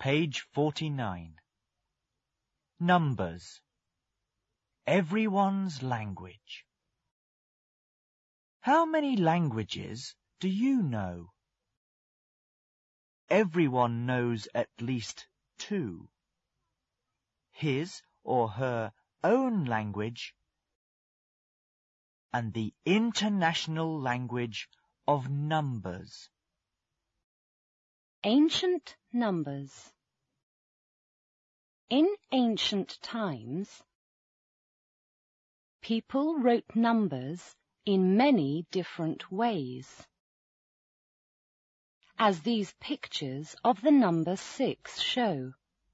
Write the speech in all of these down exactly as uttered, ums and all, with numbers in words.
Page forty-nine. Numbers. Everyone's language. How many languages do you know? Everyone knows at least two. His or her own language and the international language of numbers. Ancient numbers. In ancient times, people wrote numbers in many different ways, as these pictures of the number six show.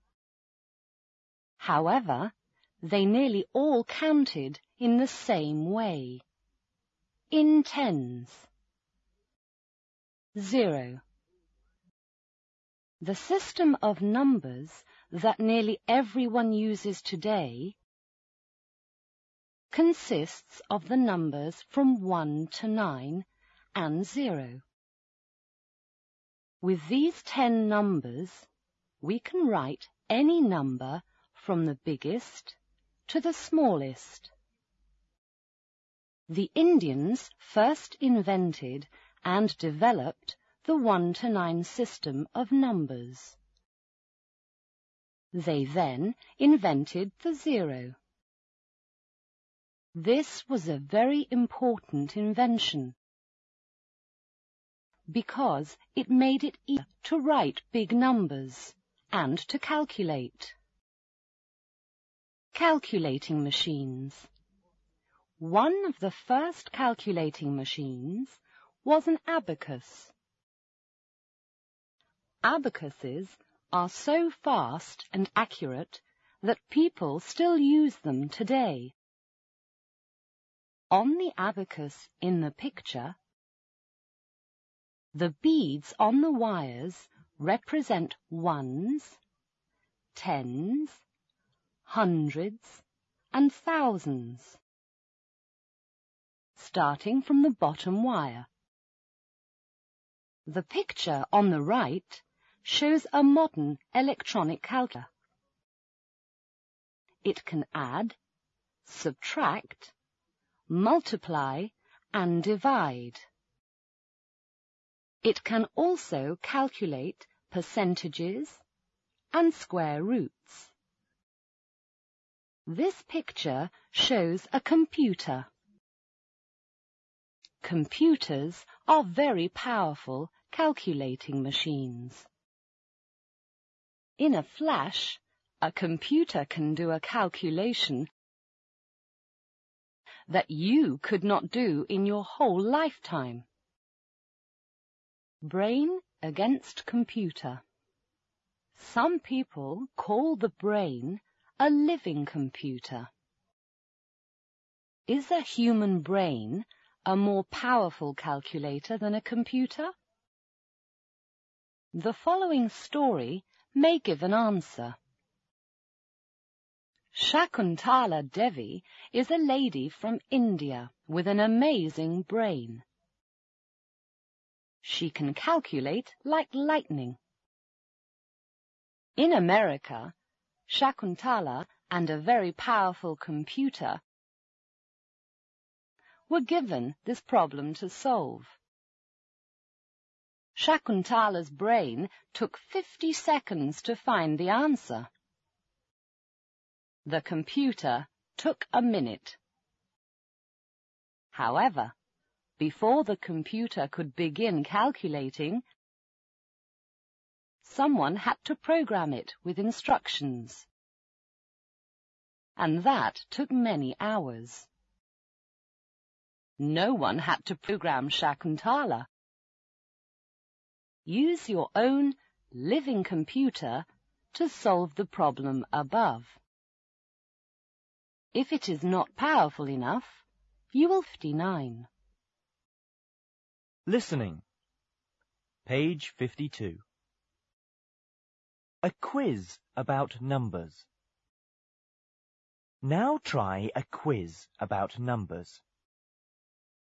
However, they nearly all counted in the same way, in tens. Zero. The system of numbers that nearly everyone uses today consists of the numbers from one to nine and zero. With these ten numbers, we can write any number from the biggest to the smallest. The Indians first invented and developed the one to nine system of numbers. They then invented the zero. This was a very important invention because it made it easier to write big numbers and to calculate. Calculating machines. One of the first calculating machines was an abacus. Abacuses are so fast and accurate that people still use them today. On the abacus in the picture, the beads on the wires represent ones, tens, hundreds, and thousands, starting from the bottom wire. The picture on the right shows a modern electronic calculator. It can add, subtract, multiply, and divide. It can also calculate percentages and square roots. This picture shows a computer. Computers are very powerful calculating machines. In a flash, a computer can do a calculation that you could not do in your whole lifetime. Brain against computer. Some people call the brain a living computer. Is a human brain a more powerful calculator than a computer? The following story may give an answer. Shakuntala Devi is a lady from India with an amazing brain. She can calculate like lightning. In America, Shakuntala and a very powerful computer were given this problem to solve. Shakuntala's brain took fifty seconds to find the answer. The computer took a minute. However, before the computer could begin calculating, someone had to program it with instructions. And that took many hours. No one had to program Shakuntala. Use your own living computer to solve the problem above. If it is not powerful enough, you will fifty-nine. Listening. Page fifty-two. A quiz about numbers. Now try a quiz about numbers.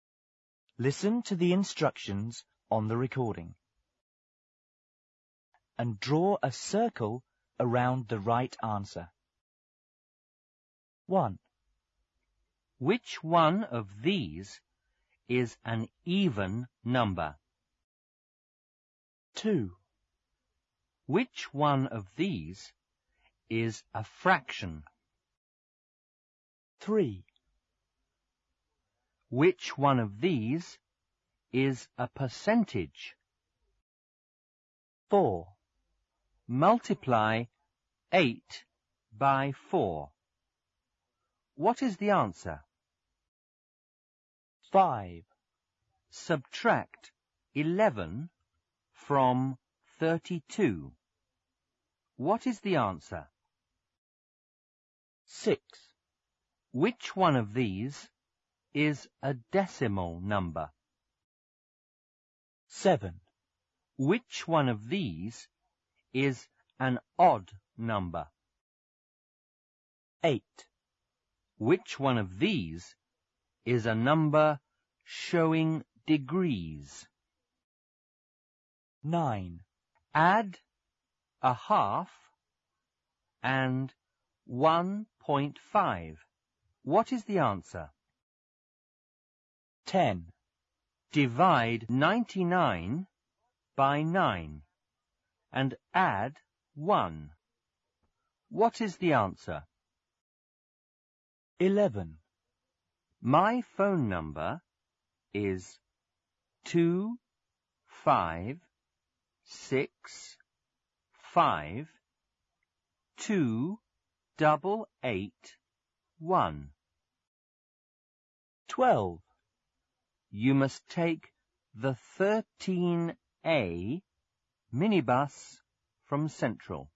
Listen to the instructions on the recording. and draw a circle around the right answer. one. Which one of these is an even number? two. Which one of these is a fraction? three. Which one of these is a percentage? four. Multiply eight by four. What is the answer? five. Subtract eleven from thirty-two. What is the answer? six. Which one of these is a decimal number? seven. Which one of these is an odd number? eight. Which one of these is a number showing degrees? nine. Add a half and one point five. What is the answer? ten. Divide ninety-nine by nine and add one. What is the answer? eleven. My phone number is two five six five two double eight one. twelve. You must take the thirteen A minibus from Central.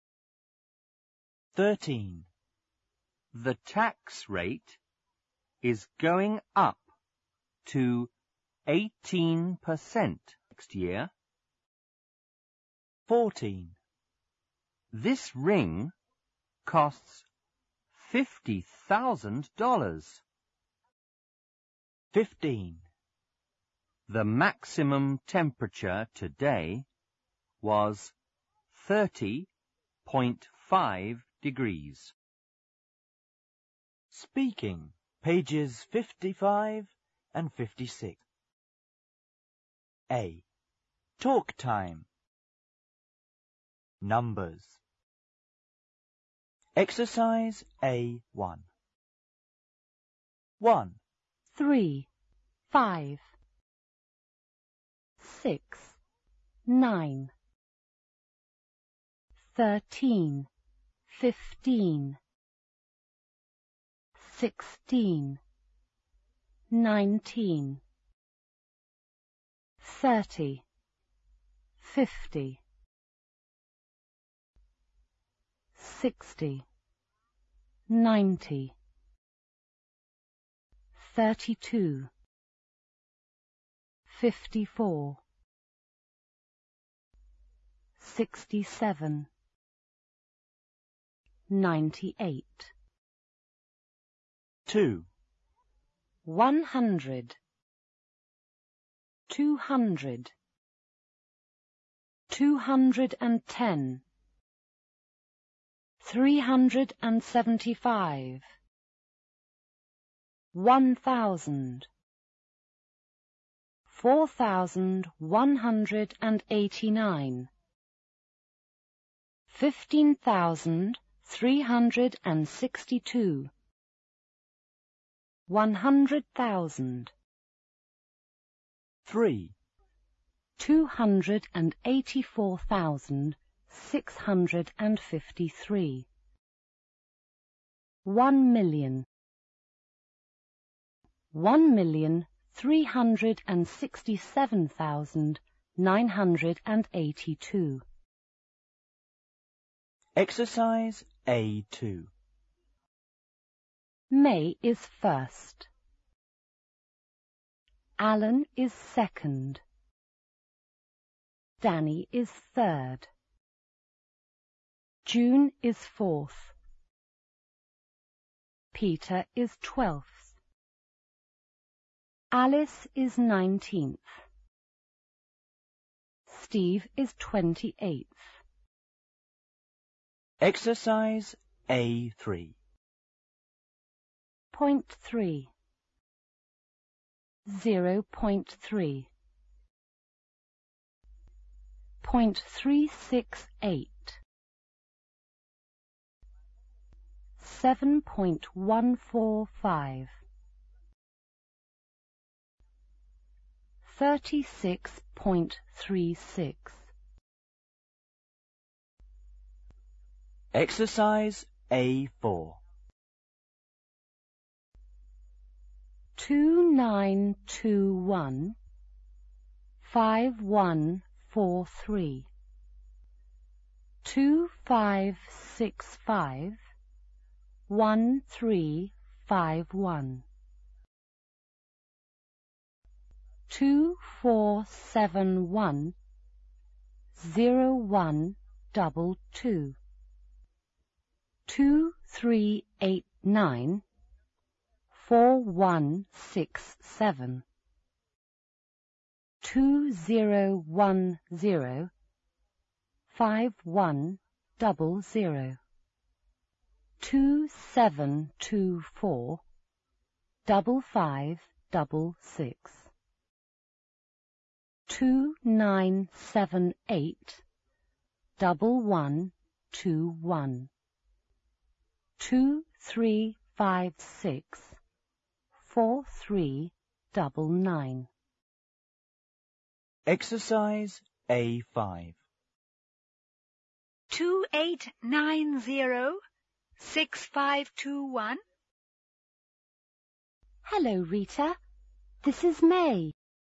thirteen. The tax rate is going up to eighteen percent next year. fourteen. This ring costs fifty thousand dollars. fifteen. The maximum temperature today was thirty point five degrees. Speaking, pages fifty-five and fifty-six. A. Talk time. Numbers. Exercise A one. one. Three, five, six, nine, thirteen, fifteen, sixteen, nineteen, thirty, fifty, sixty, ninety, thirty-two, fifty-four, sixty-seven, ninety-eight. two. One hundred, two hundred, two hundred and ten, three hundred and seventy-five, one thousand, four thousand one hundred and eighty-nine, fifteen thousand three hundred and sixty-two, one hundred thousand, three. two hundred and eighty-four thousand six hundred and fifty-three, one million, one million three hundred and sixty-seven thousand nine hundred and eighty-two. Exercise A two. May is first. Alan is second. Danny is third. June is fourth. Peter is twelfth. Alice is nineteenth. Steve is twenty-eighth. Exercise A three. Point three. Zero point three. Point three six eight. Seven point one four five. Thirty-six point three six. Exercise A four. Two nine two one five one four three. Two five six five one three five one. Two four seven one zero one double two. Two three eight nine four one six seven. Two zero one zero five one double zero. Two seven two four double five double six. Two nine seven eight double one two one. Two three five six four three double nine. Exercise A five. Two eight nine zero six five two one. Hello, Rita. This is May.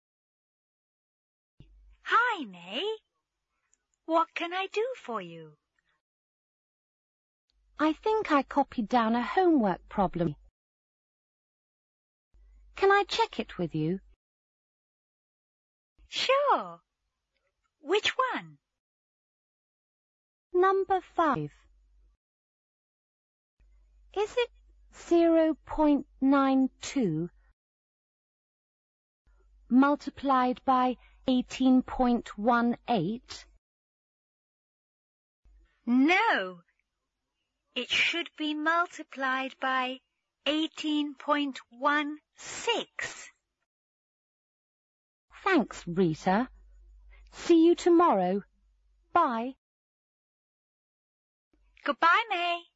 Hi, May. What can I do for you? I think I copied down a homework problem. Can I check it with you? Sure. Which one? Number five. Is it zero point nine two multiplied by eighteen point one eight? No. It should be multiplied by eighteen point one six. Thanks, Rita. See you tomorrow. Bye. Goodbye, May.